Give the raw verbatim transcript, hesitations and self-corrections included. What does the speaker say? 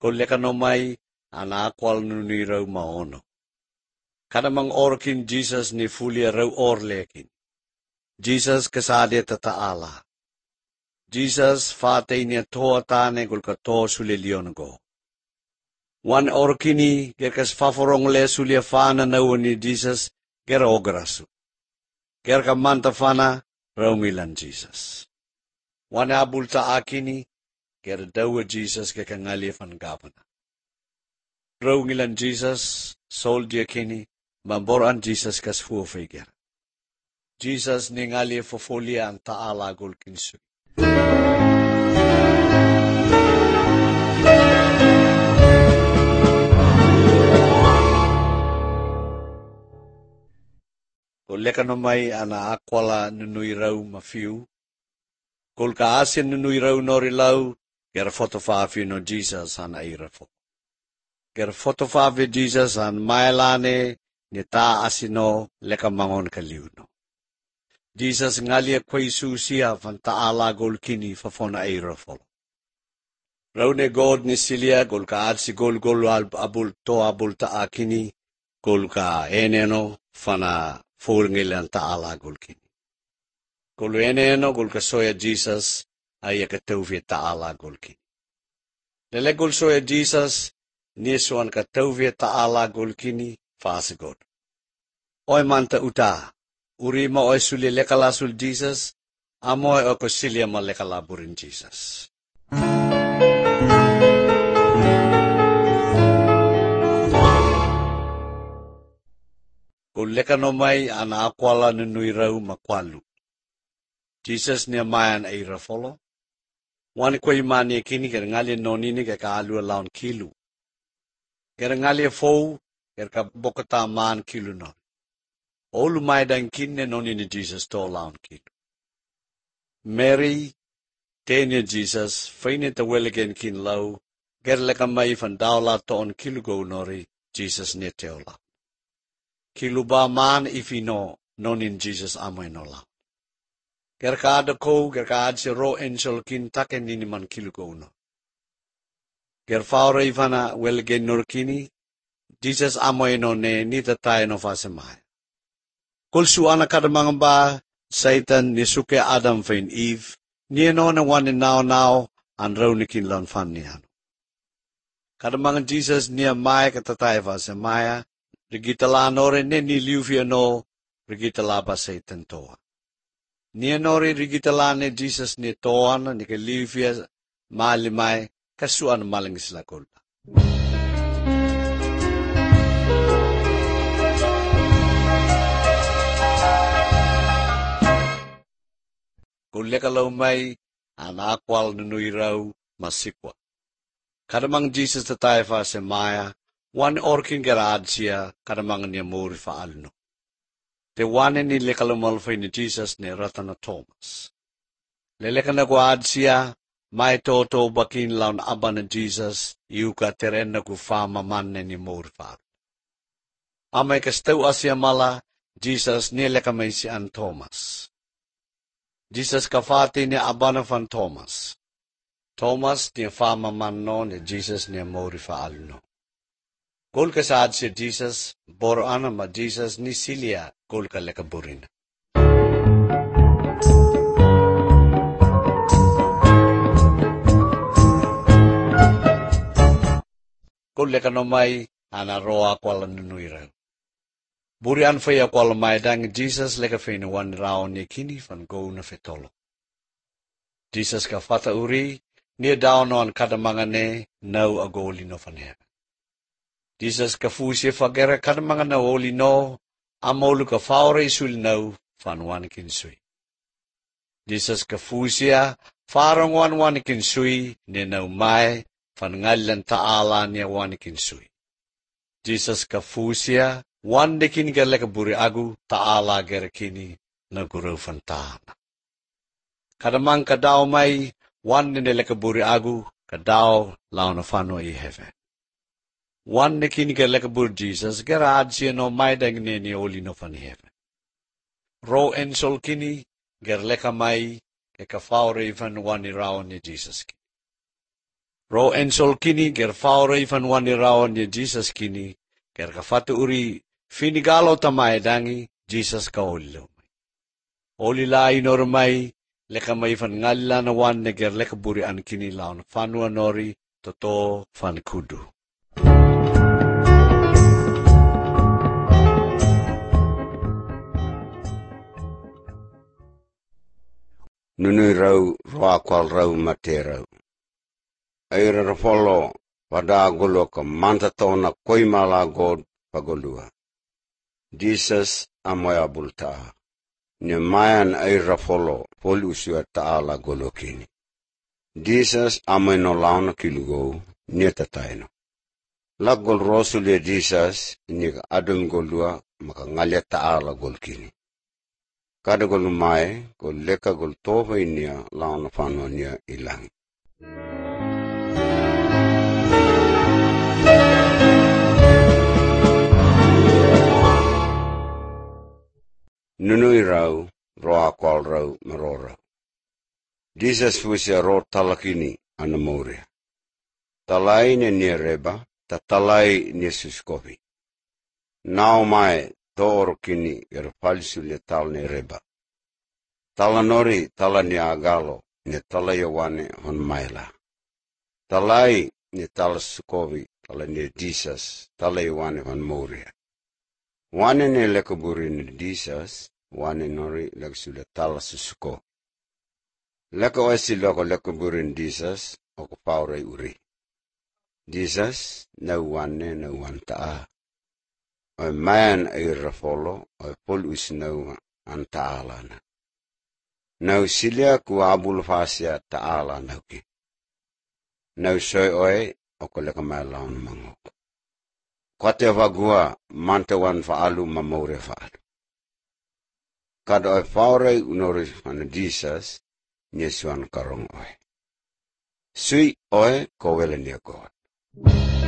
Koleka no mai ana akwal nuni rau maono. Kadamang orkin Jesus ni fulia rau orlekin. Jesus kasade tataala. Jesus fatay niya toa tane kulka to sulilion go. Wan orkini gerkas faforong le sulia fana na ni Jesus ger ograsu. Ger ka manta fana raumilan Jesus. Wan abul ta akini ger dawa Jesus ke kangali fan gapana. Raumilan Jesus sol dia kini mamboran Jesus kas fuofiger. Jesus ningali fofolia ang taala gul kinsu. Koleka no mai ana akwala nunui rau mafiu. Kol ka asin nunui rau nori lau, ger fotofafi no Jesus an airafo. Ger fotofafi Jesus an maelane ni ta asino leka mangon kaliuno. Jesus ngalia kway susia van taala gol kini fafona airafo. Rau ne God ni silia gol ka adsi gol gol abul to abul ta akini, gol ka eneno fana Fulngilan taala gulkini. Kulu eneno gul kasoya Jesus ay katawvi taala gulkini. Lele gul soya Jesus nisuan katawvi taala gulkini fasigod. Oy manta uta urima oy suli lekalasul Jesus amoy o kosilia malekalaburin Jesus. Kuleka no mai ana akwala nunui rau makwalu. Jesus niya mayan ay rafolo. Wani kwa imani kini kaya ngali nonini kaya kaalua laon kilu. Kaya ngali fau kaya ka bokata maan kilu no. Olu mai dan kinne nonini Jesus to laon kilu. Mary tenya Jesus faini ta weligen kin lau. Kaya leka mai fan daula toon kilu go nori Jesus niya teola. Kiluba man ifino nonin Jesus amoy nola. Gerkada ko gerkad si ro ensol kin taken nini man kilugo no. Gerfaure ifana welgen norkini Jesus amoy no ne nita tayo no fasemay. Kulsu ana kadamang ba Satan ni suke Adam fain Eve niya no na one now now an raw ni kinlan fan niya. Kadamang Jesus niya may katatay fasemaya. Rigitala nore ne ni liufia no rigitala ba Satan toa. Ni nore rigitala ne Jesus ni toan ni ke liufia malimay kasuan maling sila kulpa. Kulle kalau may anakwal nunui raw masikwa. Kadamang Jesus tatay fa se maya. Wan orkin gerad siya kadamang niya muri faalno. Te wane ni lekalumalfay ni Jesus ni Ratana Thomas. Leleka na guad siya, may toto bakin laun aba na Jesus, iuka teren na gufama man ni muri faal. Amay kastaw asya mala, Jesus nileka may si an Thomas. Jesus kafati ni aba na fan Thomas. Thomas ni fama man no ni Jesus ni muri faalno. Kol kasaad si Jesus, boro ana ma Jesus ni silia kol ka lekaburin. Kol leka no may ana roa kwala nunuira. Burian faya kwala may dang Jesus leka fina wan rao ni kini fan go na fetolo. Jesus ka fata uri, niya daw no an kadamangane nau agoli no fanera. Jesus ka fusi fagera kan mga nawoli no, amolu ka faure isul no, fan wan kinsui. Jesus ka fusia, farang wan wan kinsui, ni naumay, fan ngalan taala niya wan kinsui. Jesus ka fusia, wan dekin gala ka buri agu, taala gera kini, naguro fan taana. Kadamang kadaw may, wan nila ka buri agu, kadaw lao na fano i heaven. Wan ne kini ka lekabur Jesus, garad siya no may dang ni oli no fan heaven. Ro ensol kini, ger leka may, ke ka faure fan wan ni raon ni Jesus kini. Ro ensol kini ker faure ifan wani raon ye Jesus kini, ker kafatu uri finigalo tamae dangi Jesus ka olilo. Olila inormai, leka may fan ngalila na wan neger leka burian kini laon fanua nori toto fan kudu. Nunui rau roa kwal rau mate rau. Aira rafolo pada agolo ka manta tona koimala god pagolua. Jesus amoy abulta. Ni mayan aira rafolo poli usua taala golo kini. Jesus amoy no launa kilugo ni tataino. Lagol rosulia Jesus ni adung golua maka ngalia taala gol kini. Kada gol mai gol leka gol tova inia launa fanonia ilang. Nunui rau, roa kwal rau marora. Jesus fusia ro talakini anamoria. Talai ne nia reba, ta talai ne suskovi. Nao mai tooro kini er palisulia tal ne reba. Talanori tala ni agalo ne tala yawane hon maila. Talai ne tala suskovi tala ne Jesus tala yawane hon moria. Wane ne lekaburi ni Jesus, wane nori leksulia tala susko. Leka oesi loko lekaburi ni Jesus, oko paure uri. Jesus, na wane na wantaa. Oe mayan ay rafolo, oe pol usnau an taalana. Nau silia kuabul fasia taala nauki. Nau soy oe, oko leka maalaon mangok. Kwate vagua mantawan faalu mamore faalu. Kada oe faure unori fana Jesus nyesuan karong oe. Sui oe kowele nia God.